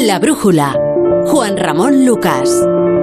La brújula. Juan Ramón Lucas.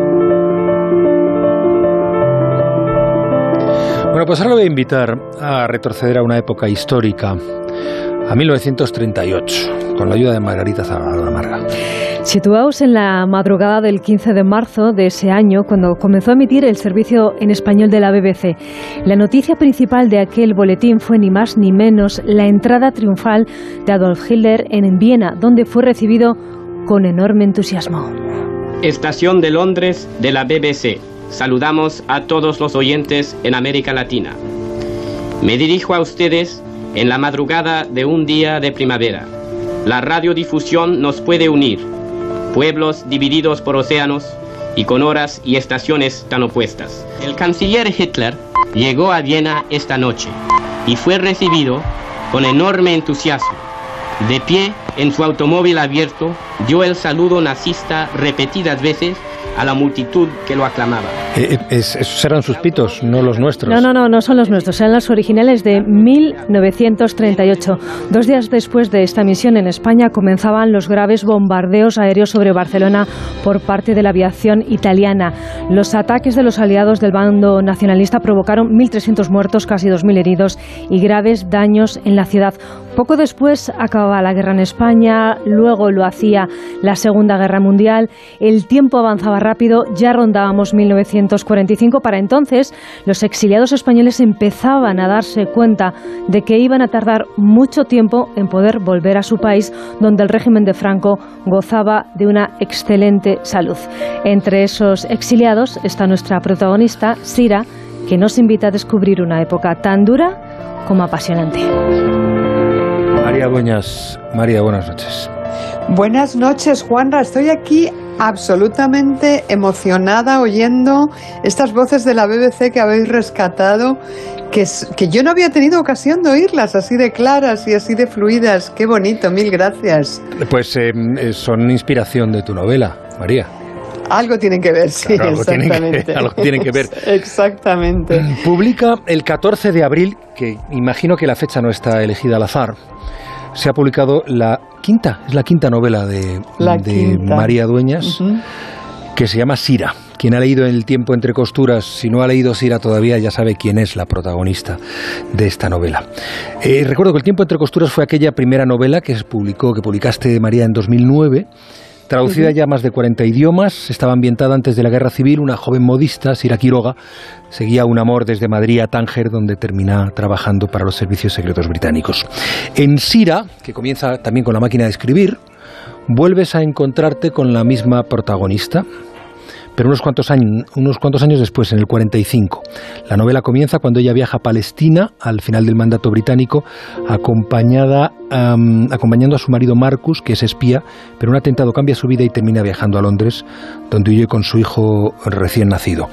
Bueno, pues ahora voy a invitar a retroceder a una época histórica, a 1938, con la ayuda de Margarita Zamarga. Situaos en la madrugada del 15 de marzo de ese año, cuando comenzó a emitir el servicio en español de la BBC. La noticia principal de aquel boletín fue ni más ni menos la entrada triunfal de Adolf Hitler en Viena, donde fue recibido con enorme entusiasmo. Estación de Londres de la BBC. Saludamos a todos los oyentes en América Latina. Me dirijo a ustedes en la madrugada de un día de primavera. La radiodifusión nos puede unir. Pueblos divididos por océanos y con horas y estaciones tan opuestas. El canciller Hitler llegó a Viena esta noche y fue recibido con enorme entusiasmo. De pie en su automóvil abierto, dio el saludo nazista repetidas veces a la multitud que lo aclamaba. Esos eran sus pitos, no los nuestros. No son los nuestros, eran los originales de 1938. 2 días después de esta misión en España comenzaban los graves bombardeos aéreos sobre Barcelona por parte de la aviación italiana. Los ataques de los aliados del bando nacionalista provocaron 1.300 muertos, casi 2.000 heridos y graves daños en la ciudad. Poco después acababa la guerra en España, luego lo hacía la Segunda Guerra Mundial. El tiempo avanzaba rápido, ya rondábamos 1945. Para entonces, los exiliados españoles empezaban a darse cuenta de que iban a tardar mucho tiempo en poder volver a su país, donde el régimen de Franco gozaba de una excelente salud. Entre esos exiliados está nuestra protagonista, Sira, que nos invita a descubrir una época tan dura como apasionante. María Dueñas. María, buenas noches. Buenas noches, Juanra. Estoy aquí absolutamente emocionada oyendo estas voces de la BBC que habéis rescatado, que yo no había tenido ocasión de oírlas así de claras y así de fluidas. Qué bonito, mil gracias. Pues son inspiración de tu novela, María. Algo tienen que ver, sí, claro, exactamente. Algo tienen que ver. Exactamente. Publica el 14 de abril, que imagino que la fecha no está elegida al azar, se ha publicado la quinta novela de María Dueñas, que se llama Sira. Quien ha leído El tiempo entre costuras, si no ha leído Sira todavía, ya sabe quién es la protagonista de esta novela. Recuerdo que El tiempo entre costuras fue aquella primera novela que publicaste, María, en 2009, traducida ya a más de 40 idiomas, estaba ambientada antes de la Guerra Civil. Una joven modista, Sira Quiroga, seguía un amor desde Madrid a Tánger, donde termina trabajando para los servicios secretos británicos. En Sira, que comienza también con la máquina de escribir, vuelves a encontrarte con la misma protagonista, pero unos cuantos años después, en el 45. La novela comienza cuando ella viaja a Palestina al final del mandato británico, acompañando a su marido Marcus, que es espía, pero un atentado cambia su vida y termina viajando a Londres, donde vive con su hijo recién nacido.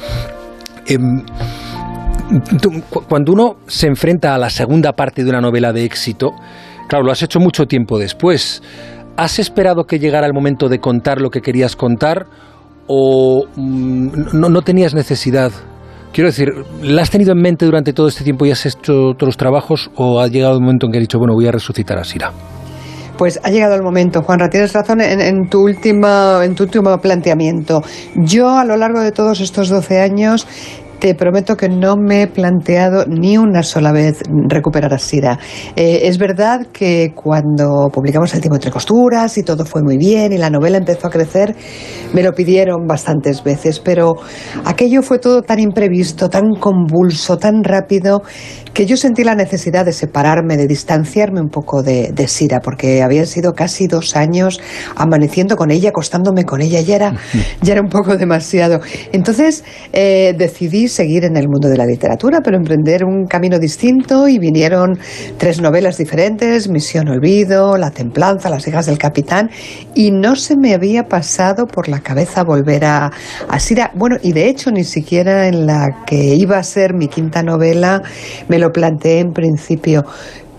Cuando uno se enfrenta a la segunda parte de una novela de éxito, claro, lo has hecho mucho tiempo después. ¿Has esperado que llegara el momento de contar lo que querías contar o no tenías necesidad? Quiero decir, ¿la has tenido en mente durante todo este tiempo y has hecho todos los trabajos, o ha llegado el momento en que has dicho, bueno, voy a resucitar a Sira? Pues ha llegado el momento, Juanra, tienes razón en tu último planteamiento. Yo, a lo largo de todos estos 12 años, te prometo que no me he planteado ni una sola vez recuperar a Sira. Es verdad que cuando publicamos El tiempo entre costuras y todo fue muy bien y la novela empezó a crecer, me lo pidieron bastantes veces, pero aquello fue todo tan imprevisto, tan convulso, tan rápido, que yo sentí la necesidad de separarme, de distanciarme un poco de Sira, porque habían sido casi 2 años amaneciendo con ella, acostándome con ella, ya era un poco demasiado. Entonces decidí seguir en el mundo de la literatura, pero emprender un camino distinto, y vinieron 3 novelas diferentes: Misión Olvido, La Templanza, Las hijas del capitán, y no se me había pasado por la cabeza volver a Sira. Bueno, y de hecho ni siquiera en la que iba a ser mi quinta novela me lo planteé en principio.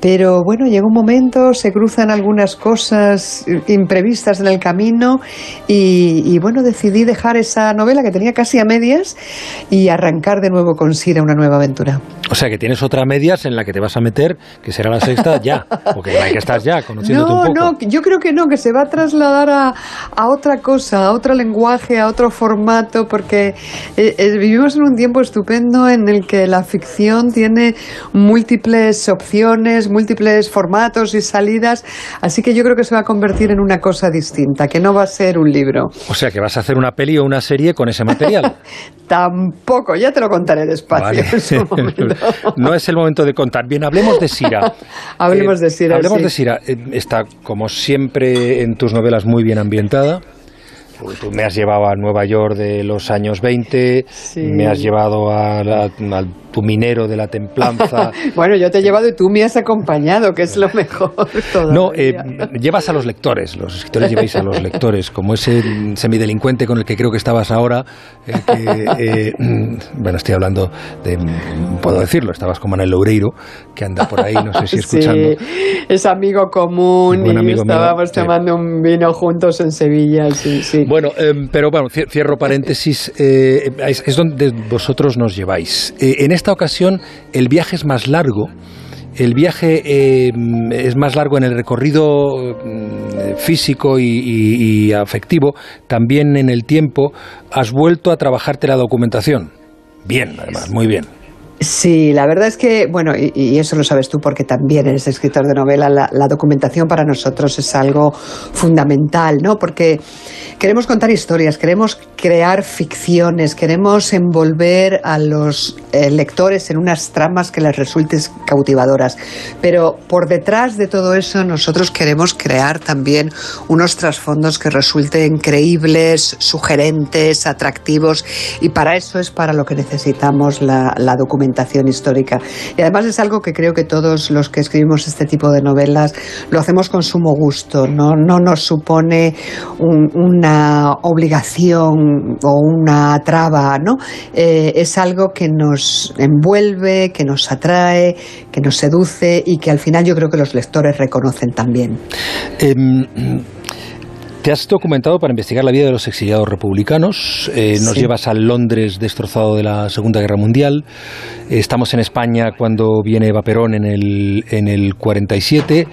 pero bueno, llega un momento, se cruzan algunas cosas imprevistas en el camino y bueno, decidí dejar esa novela que tenía casi a medias y arrancar de nuevo con Sira, una nueva aventura. O sea, que tienes otra medias en la que te vas a meter, que será la sexta ya, porque en la que estás ya, conociéndote un poco. No, yo creo que no, que se va a trasladar a otra cosa, a otro lenguaje, a otro formato, porque vivimos en un tiempo estupendo en el que la ficción tiene múltiples opciones, múltiples formatos y salidas, así que yo creo que se va a convertir en una cosa distinta, que no va a ser un libro. O sea, que vas a hacer una peli o una serie con ese material. Tampoco, ya te lo contaré despacio. Vale. En su momento. No es el momento de contar. Bien, hablemos de Sira. Hablemos de Sira. De Sira. Está, como siempre, en tus novelas muy bien ambientada. Tú me has llevado a Nueva York de los años 20, sí. Me has llevado a tu minero de la templanza. Bueno, yo te he llevado y tú me has acompañado, que es lo mejor todavía. No, llevas a los lectores, los escritores lleváis a los lectores, como ese semidelincuente con el que creo que estabas ahora, bueno, estoy hablando de, puedo decirlo, estabas con Manuel Loureiro, que anda por ahí, no sé si escuchando. Sí, es amigo común y estábamos tomando un vino juntos en Sevilla, sí. Bueno, pero bueno, cierro paréntesis, es donde vosotros nos lleváis. En esta ocasión el viaje es más largo. El viaje es más largo en el recorrido físico y afectivo, también en el tiempo. Has vuelto a trabajarte la documentación. Bien, además, muy bien. Sí, la verdad es que, bueno, y eso lo sabes tú porque también eres escritor de novela, la documentación para nosotros es algo fundamental, ¿no? Porque queremos contar historias, queremos crear ficciones, queremos envolver a los lectores en unas tramas que les resulten cautivadoras. Pero por detrás de todo eso nosotros queremos crear también unos trasfondos que resulten creíbles, sugerentes, atractivos, y para eso es para lo que necesitamos la documentación histórica. Y además es algo que creo que todos los que escribimos este tipo de novelas lo hacemos con sumo gusto, no nos supone una obligación o una traba, ¿no? Es algo que nos envuelve, que nos atrae, que nos seduce y que al final yo creo que los lectores reconocen también. Te has documentado para investigar la vida de los exiliados republicanos. Nos llevas al Londres destrozado de la Segunda Guerra Mundial. Estamos en España cuando viene Eva Perón en el 47.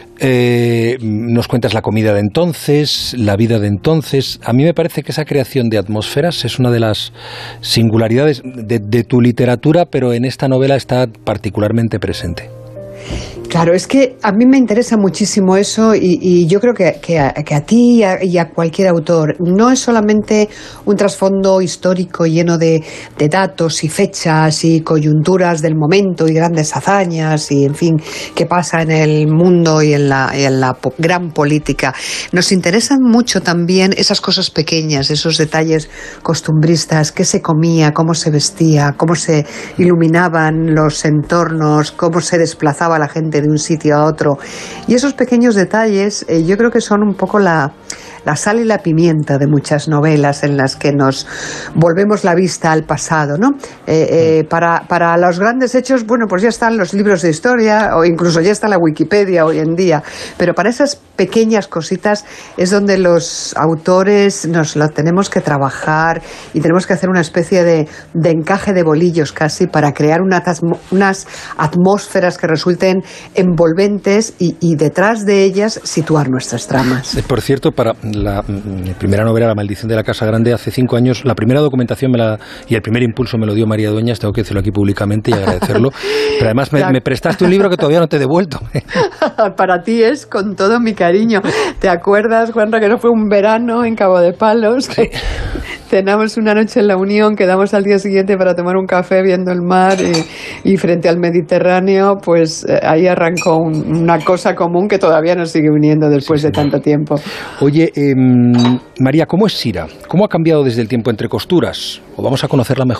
Nos cuentas la comida de entonces, la vida de entonces. A mí me parece que esa creación de atmósferas es una de las singularidades de tu literatura, pero en esta novela está particularmente presente. Claro, es que a mí me interesa muchísimo eso y yo creo que a ti y a cualquier autor no es solamente un trasfondo histórico lleno de datos y fechas y coyunturas del momento y grandes hazañas y, en fin, qué pasa en el mundo y en la gran política. Nos interesan mucho también esas cosas pequeñas, esos detalles costumbristas, qué se comía, cómo se vestía, cómo se iluminaban los entornos, cómo se desplazaba la gente de un sitio a otro. Y esos pequeños detalles yo creo que son un poco la sal y la pimienta de muchas novelas en las que nos volvemos la vista al pasado, ¿no? Para los grandes hechos, bueno, pues ya están los libros de historia o incluso ya está la Wikipedia hoy en día, pero para esas pequeñas cositas es donde los autores nos lo tenemos que trabajar y tenemos que hacer una especie de encaje de bolillos casi para crear unas atmósferas que resulten envolventes y detrás de ellas situar nuestras tramas. Por cierto, para mi primera novela, La maldición de la Casa Grande, hace 5 años, la primera documentación y el primer impulso me lo dio María Dueñas, tengo que decirlo aquí públicamente y agradecerlo, pero además me prestaste un libro que todavía no te he devuelto. Para ti es con todo mi cariño. ¿Te acuerdas, Juanra, que no fue un verano en Cabo de Palos? Sí. Cenamos una noche en La Unión, quedamos al día siguiente para tomar un café viendo el mar y frente al Mediterráneo, pues ahí arrancó una cosa común que todavía nos sigue uniendo después de tanto tiempo. Oye, María, ¿cómo es Sira? ¿Cómo ha cambiado desde el tiempo entre costuras? ¿O vamos a conocerla mejor?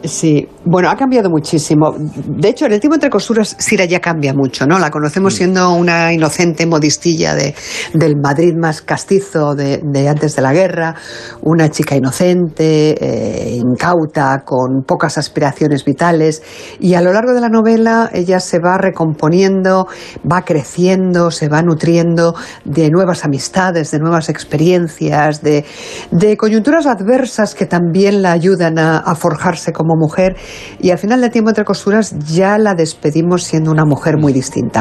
Sí, bueno, ha cambiado muchísimo. De hecho, en El tiempo entre costuras, Sira ya cambia mucho, ¿no? La conocemos siendo una inocente modistilla del Madrid más castizo de antes de la guerra, una chica inocente, incauta, con pocas aspiraciones vitales, y a lo largo de la novela ella se va recomponiendo, va creciendo, se va nutriendo de nuevas amistades, de nuevas experiencias, de coyunturas adversas que también la ayudan a forjarse como mujer, y al final de Tiempo entre costuras ya la despedimos siendo una mujer muy distinta,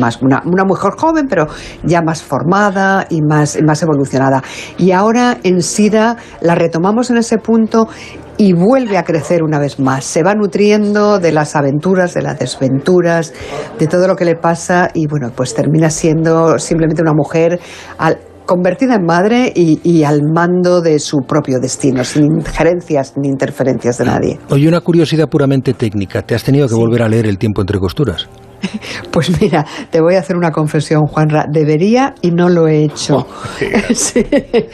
una mujer joven, pero ya más formada y más evolucionada. Y ahora en Sira la retomamos en ese punto y vuelve a crecer una vez más. Se va nutriendo de las aventuras, de las desventuras, de todo lo que le pasa, y bueno, pues termina siendo simplemente una mujer convertida en madre y al mando de su propio destino, sin injerencias ni interferencias de nadie. Oye, una curiosidad puramente técnica. ¿Te has tenido que volver a leer El tiempo entre costuras? Pues mira, te voy a hacer una confesión, Juanra. Debería y no lo he hecho. Sí.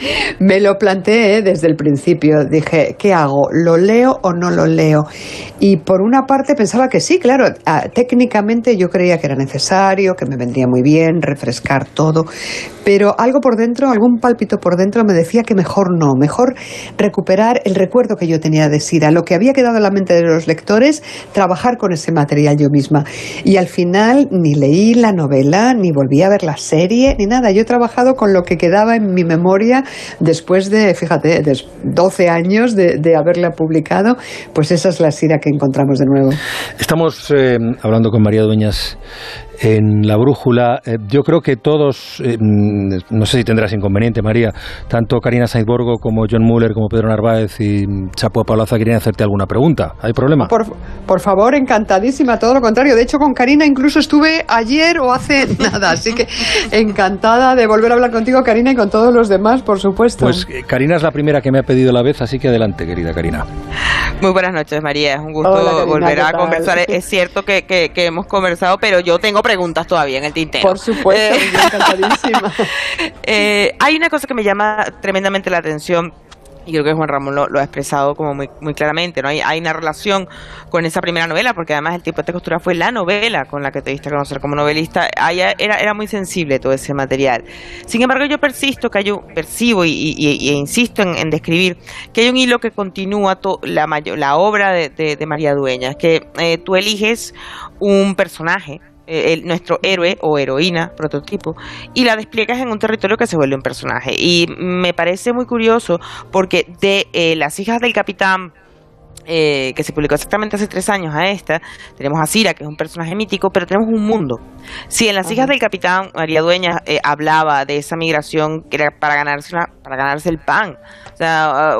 Me lo planteé desde el principio. Dije, ¿qué hago? ¿Lo leo o no lo leo? Y por una parte pensaba que sí, claro. Técnicamente yo creía que era necesario, que me vendría muy bien refrescar todo. Pero algo por dentro, algún pálpito por dentro me decía que mejor no. Mejor recuperar el recuerdo que yo tenía de Sira, lo que había quedado en la mente de los lectores, trabajar con ese material yo misma. Y al final ni leí la novela, ni volví a ver la serie, ni nada. Yo he trabajado con lo que quedaba en mi memoria después de, fíjate, 12 años de haberla publicado. Pues esa es la Sira que encontramos de nuevo. Estamos hablando con María Dueñas en La Brújula. Yo creo que todos, no sé si tendrás inconveniente, María, tanto Karina Sainz Borgo como John Muller, como Pedro Narváez y Chapo Paulaza querían hacerte alguna pregunta. ¿Hay problema? Por favor, encantadísima, todo lo contrario. De hecho, con Karina incluso estuve ayer o hace nada, así que encantada de volver a hablar contigo, Karina, y con todos los demás, por supuesto. Pues Karina es la primera que me ha pedido la vez, así que adelante, querida Karina. Muy buenas noches, María. Es un gusto volver a conversar. Es cierto que hemos conversado, pero yo tengo preguntas todavía en el tintero. Por supuesto, encantadísima. Hay una cosa que me llama tremendamente la atención, y creo que Juan Ramón lo ha expresado como muy claramente, ¿no? Hay una relación con esa primera novela, porque además El tiempo de costura fue la novela con la que te diste a conocer como novelista. Era muy sensible todo ese material. Sin embargo, yo percibo e insisto en describir que hay un hilo que continúa la obra de María Dueñas, que tú eliges un personaje, nuestro héroe o heroína, prototipo, y la despliegas en un territorio que se vuelve un personaje. Y me parece muy curioso porque de Las hijas del capitán, que se publicó exactamente hace 3 años a esta, tenemos a Sira, que es un personaje mítico, pero tenemos un mundo. Si en Las hijas del capitán María Dueñas hablaba de esa migración que era para ganarse el pan, o sea,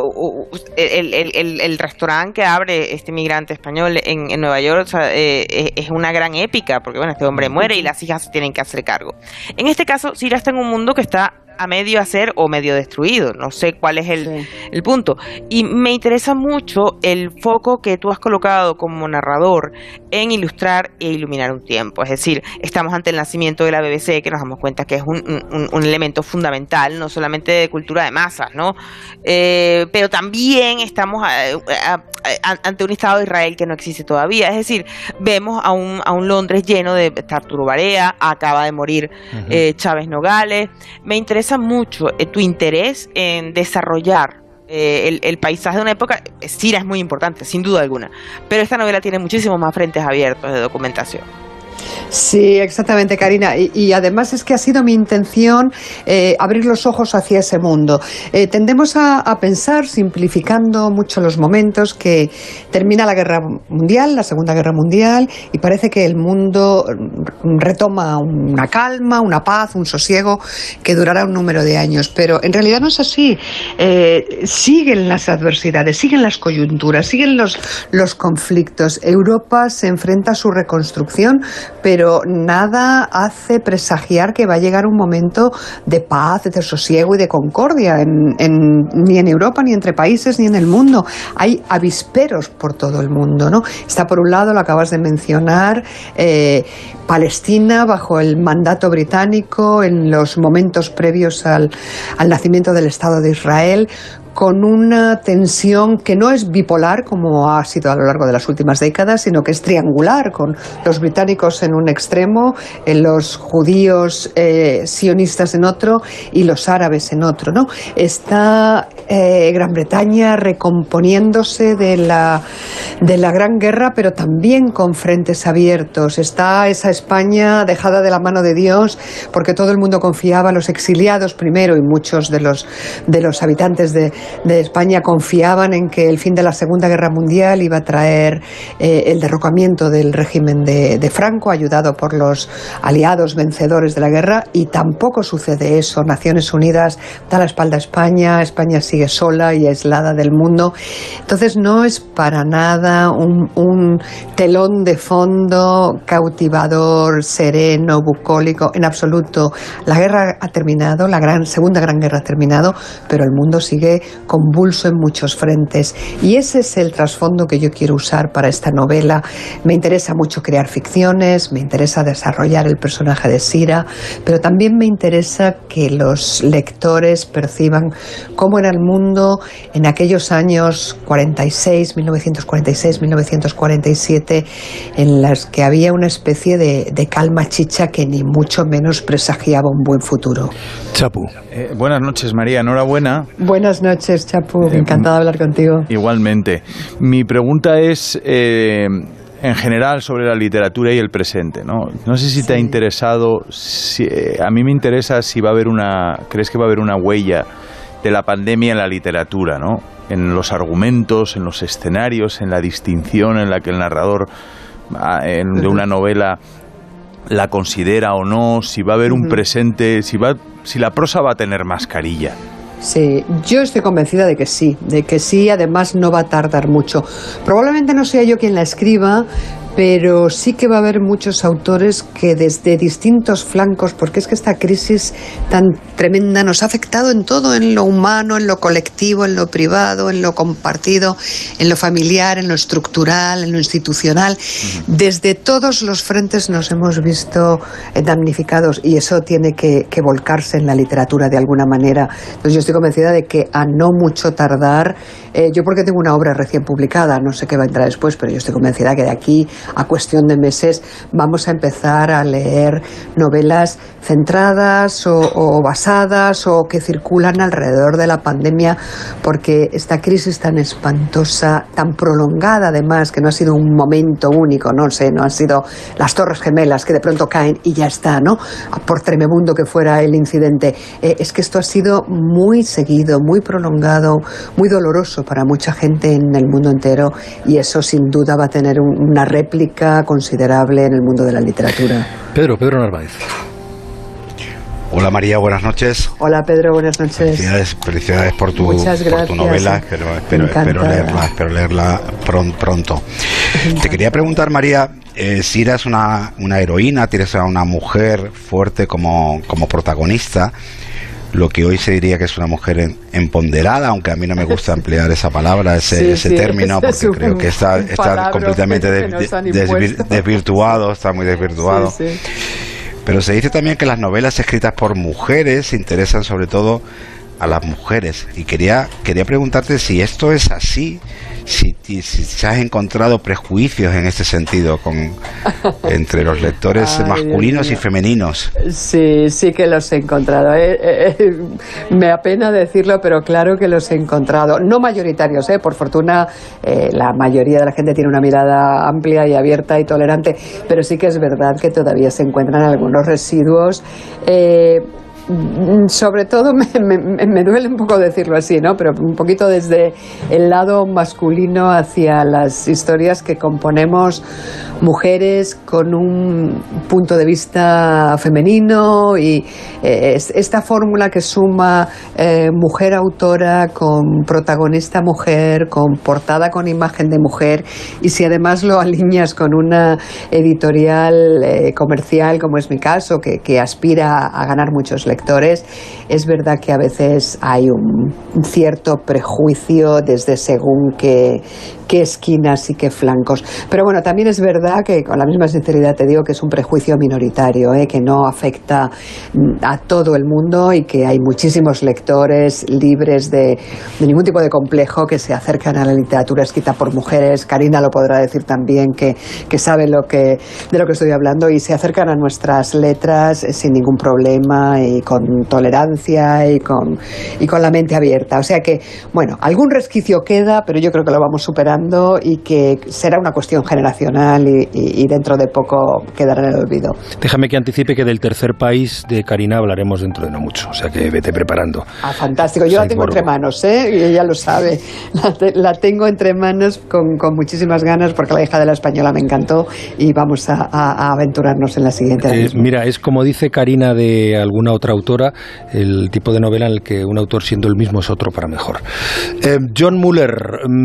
el restaurante que abre este migrante español en Nueva York, o sea, es una gran épica, porque bueno, este hombre muere y las hijas se tienen que hacer cargo. En este caso, Sira está en un mundo que está a medio hacer o medio destruido, no sé cuál es el punto, y me interesa mucho el foco que tú has colocado como narrador en ilustrar e iluminar un tiempo. Es decir, estamos ante el nacimiento de la BBC, que nos damos cuenta que es un elemento fundamental, no solamente de cultura de masas, ¿no? Pero también estamos ante un Estado de Israel que no existe todavía. Es decir, vemos a un Londres lleno de Arturo Barea, acaba de morir Chávez Nogales. Me interesa mucho tu interés en desarrollar el paisaje de una época. Sira es muy importante, sin duda alguna, pero esta novela tiene muchísimos más frentes abiertos de documentación. Sí, exactamente, Karina. Y además es que ha sido mi intención abrir los ojos hacia ese mundo. Tendemos a pensar, simplificando mucho los momentos, que termina la Guerra Mundial, la Segunda Guerra Mundial, y parece que el mundo retoma una calma, una paz, un sosiego que durará un número de años. Pero en realidad no es así. Siguen las adversidades, siguen las coyunturas, siguen los conflictos. Europa se enfrenta a su reconstrucción, pero nada hace presagiar que va a llegar un momento de paz, de sosiego y de concordia ni en Europa, ni entre países, ni en el mundo. Hay avisperos por todo el mundo, ¿no? Está por un lado, lo acabas de mencionar, Palestina bajo el mandato británico en los momentos previos al nacimiento del Estado de Israel, con una tensión que no es bipolar como ha sido a lo largo de las últimas décadas, sino que es triangular, con los británicos en un extremo, los judíos sionistas en otro y los árabes en otro, ¿no? Está Gran Bretaña recomponiéndose de la Gran Guerra, pero también con frentes abiertos. Está esa España dejada de la mano de Dios, porque todo el mundo confiaba, los exiliados primero y muchos de los habitantes de España confiaban en que el fin de la Segunda Guerra Mundial iba a traer el derrocamiento del régimen de Franco, ayudado por los aliados vencedores de la guerra, y tampoco sucede eso. Naciones Unidas da la espalda a España, España sigue sola y aislada del mundo. Entonces no es para nada un telón de fondo cautivador, sereno, bucólico, en absoluto. La guerra ha terminado, la Segunda Gran Guerra ha terminado, pero el mundo sigue convulso en muchos frentes, y ese es el trasfondo que yo quiero usar para esta novela. Me interesa mucho crear ficciones, me interesa desarrollar el personaje de Sira, pero también me interesa que los lectores perciban cómo era el mundo en aquellos años 1946, 1947, en las que había una especie de calma chicha que ni mucho menos presagiaba un buen futuro. Chapu. Buenas noches, María, enhorabuena. Buenas noches, Chapu, encantada de hablar contigo. Igualmente. Mi pregunta es, en general, sobre la literatura y el presente, ¿no? No sé si te ha interesado, a mí me interesa si va a haber ¿crees que va a haber una huella de la pandemia en la literatura, ¿no? En los argumentos, en los escenarios, en la distinción en la que el narrador de una novela la considera o no, si va a haber un presente, si la prosa va a tener mascarilla. Sí, yo estoy convencida de que sí, además no va a tardar mucho. Probablemente no sea yo quien la escriba, pero sí que va a haber muchos autores que desde distintos flancos, porque es que esta crisis tan tremenda nos ha afectado en todo, en lo humano, en lo colectivo, en lo privado, en lo compartido, en lo familiar, en lo estructural, en lo institucional. Desde todos los frentes nos hemos visto damnificados, y eso tiene que volcarse en la literatura de alguna manera. Entonces yo estoy convencida de que a no mucho tardar, yo porque tengo una obra recién publicada, no sé qué va a entrar después, pero yo estoy convencida que de aquí a cuestión de meses vamos a empezar a leer novelas centradas o basadas o que circulan alrededor de la pandemia, porque esta crisis tan espantosa, tan prolongada además, que no ha sido un momento único, no han sido las Torres Gemelas que de pronto caen y ya está, ¿no? Por tremebundo que fuera el incidente, es que esto ha sido muy seguido, muy prolongado, muy doloroso para mucha gente en el mundo entero, y eso sin duda va a tener una réplica considerable en el mundo de la literatura. Pedro Narváez. Hola María, buenas noches. Hola Pedro, buenas noches. Felicidades por tu novela, espero leerla pronto. Te quería preguntar, María, si eres una heroína, tienes a una mujer fuerte como protagonista, lo que hoy se diría que es una mujer empoderada, aunque a mí no me gusta emplear esa palabra, ese término, porque creo que está completamente desvirtuado, está muy desvirtuado. Sí. Pero se dice también que las novelas escritas por mujeres interesan sobre todo a las mujeres, y quería preguntarte si esto es así, si has encontrado prejuicios en este sentido entre los lectores masculinos y femeninos. Sí que los he encontrado. Me apena decirlo, pero claro que los he encontrado. No mayoritarios, por fortuna la mayoría de la gente tiene una mirada amplia y abierta y tolerante, pero sí que es verdad que todavía se encuentran algunos residuos. Sobre todo me duele un poco decirlo así, ¿no? Pero un poquito desde el lado masculino hacia las historias que componemos mujeres con un punto de vista femenino, y esta fórmula que suma mujer autora con protagonista mujer, con portada con imagen de mujer, y si además lo alineas con una editorial comercial, como es mi caso, que aspira a ganar muchos lectores, es verdad que a veces hay un cierto prejuicio desde según qué qué esquinas y qué flancos. Pero bueno, también es verdad que con la misma sinceridad te digo que es un prejuicio minoritario, que no afecta a todo el mundo y que hay muchísimos lectores libres de ningún tipo de complejo que se acercan a la literatura escrita por mujeres. Karina lo podrá decir también, que sabe de lo que estoy hablando, y se acercan a nuestras letras sin ningún problema y con tolerancia y con la mente abierta. O sea que, bueno, algún resquicio queda, pero yo creo que lo vamos superando y que será una cuestión generacional y dentro de poco quedará en el olvido. Déjame que anticipe que del tercer país de Karina hablaremos dentro de no mucho, o sea que vete preparando. Ah, fantástico. Yo la tengo entre manos, y ella lo sabe. La tengo entre manos con muchísimas ganas, porque La hija de la española me encantó y vamos a aventurarnos en la siguiente. Mira, es como dice Karina de alguna otra autora, el tipo de novela en el que un autor siendo el mismo es otro para mejor. John Muller,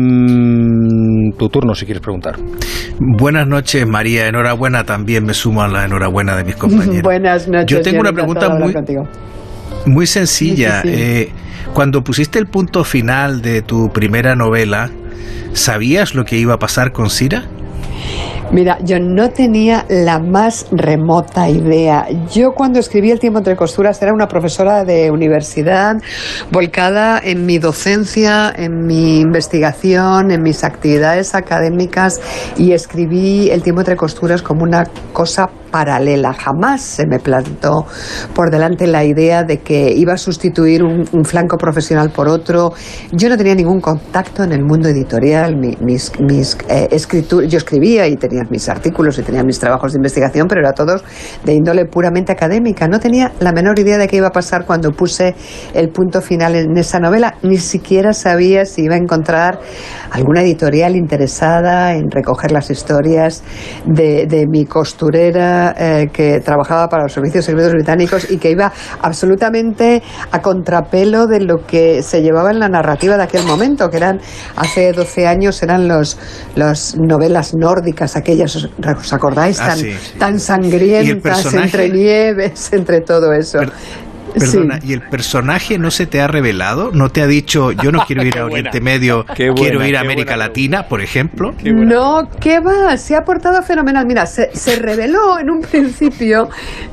tu turno si quieres preguntar. Buenas noches, María. Enhorabuena, también me sumo a la enhorabuena de mis compañeros. Buenas noches. Yo tengo una pregunta muy sencilla. Sí. Cuando pusiste el punto final de tu primera novela, ¿sabías lo que iba a pasar con Sira? Mira, yo no tenía la más remota idea. Yo cuando escribí El tiempo entre costuras era una profesora de universidad volcada en mi docencia, en mi investigación, en mis actividades académicas, y escribí El tiempo entre costuras como una cosa paralela. Jamás se me plantó por delante la idea de que iba a sustituir un flanco profesional por otro. Yo no tenía ningún contacto en el mundo editorial. Yo escribía y tenía mis artículos y tenía mis trabajos de investigación, pero era todos de índole puramente académica. No tenía la menor idea de qué iba a pasar cuando puse el punto final en esa novela. Ni siquiera sabía si iba a encontrar alguna editorial interesada en recoger las historias de mi costurera que trabajaba para los servicios secretos británicos y que iba absolutamente a contrapelo de lo que se llevaba en la narrativa de aquel momento, que eran, hace 12 años, eran las novelas nórdicas, aquellas, ¿os acordáis? Tan sangrientas, entre nieves, entre todo eso. Perdona, ¿y el personaje no se te ha revelado? ¿No te ha dicho, yo no quiero ir a Oriente Medio, quiero ir a América Latina, por ejemplo? No, ¿qué va? Se ha portado fenomenal. Mira, se reveló en un principio,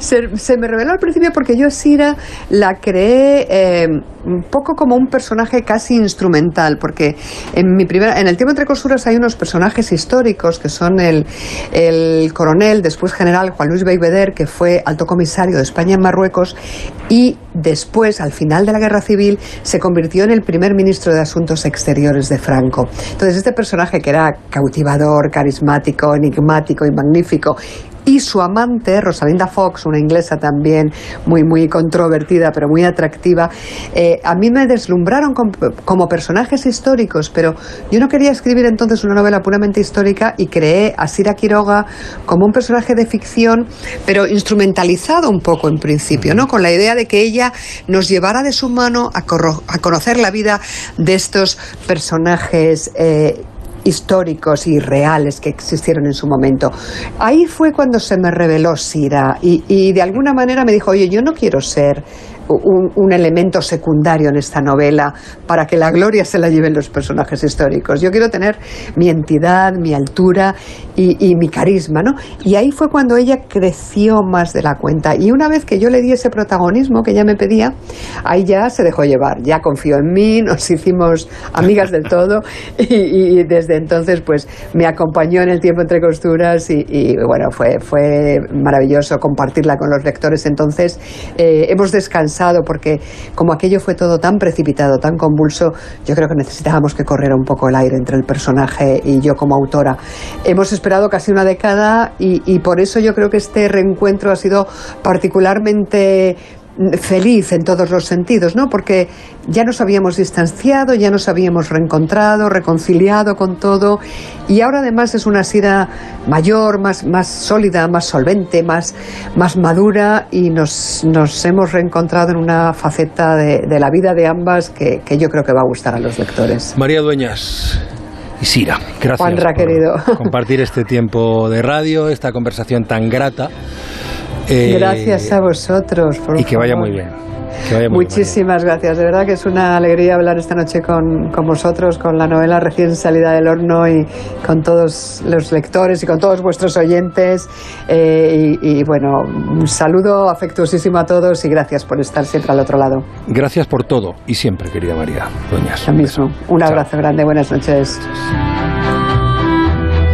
se me reveló al principio porque yo Sira la creé un poco como un personaje casi instrumental, porque en El tiempo entre costuras hay unos personajes históricos que son el coronel, después general Juan Luis Beigbeder, que fue alto comisario de España en Marruecos, y después, al final de la Guerra Civil, se convirtió en el primer ministro de Asuntos Exteriores de Franco. Entonces, este personaje, que era cautivador, carismático, enigmático y magnífico, y su amante, Rosalinda Fox, una inglesa también muy controvertida, pero muy atractiva, a mí me deslumbraron como personajes históricos, pero yo no quería escribir entonces una novela puramente histórica y creé a Sira Quiroga como un personaje de ficción, pero instrumentalizado un poco en principio, ¿no? Con la idea de que ella nos llevara de su mano a conocer la vida de estos personajes históricos y reales que existieron en su momento. Ahí fue cuando se me reveló Sira y de alguna manera me dijo, oye, yo no quiero ser un elemento secundario en esta novela para que la gloria se la lleven los personajes históricos. Yo quiero tener mi entidad, mi altura y mi carisma, ¿no? Y ahí fue cuando ella creció más de la cuenta. Y una vez que yo le di ese protagonismo que ella me pedía, ahí ya se dejó llevar, ya confió en mí, nos hicimos amigas del todo y desde entonces pues me acompañó en El tiempo entre costuras y bueno, fue maravilloso compartirla con los lectores. Entonces hemos descansado porque como aquello fue todo tan precipitado, tan convulso, yo creo que necesitábamos que corriera un poco el aire entre el personaje y yo como autora. Hemos esperado casi una década y por eso yo creo que este reencuentro ha sido particularmente feliz en todos los sentidos, ¿no? Porque ya nos habíamos distanciado, ya nos habíamos reencontrado, reconciliado con todo, y ahora además es una Sira mayor, más sólida, más solvente, más madura, y nos hemos reencontrado en una faceta de la vida de ambas que yo creo que va a gustar a los lectores. María Dueñas y Sira, gracias Juanra, querido, por compartir este tiempo de radio, esta conversación tan grata. Gracias a vosotros. Y que vaya muy bien. Muchísimas gracias. De verdad que es una alegría hablar esta noche con vosotros, con la novela recién salida del horno y con todos los lectores y con todos vuestros oyentes. Y bueno, un saludo afectuosísimo a todos y gracias por estar siempre al otro lado. Gracias por todo y siempre, querida María Dueñas. Lo mismo. Un abrazo grande. Buenas noches.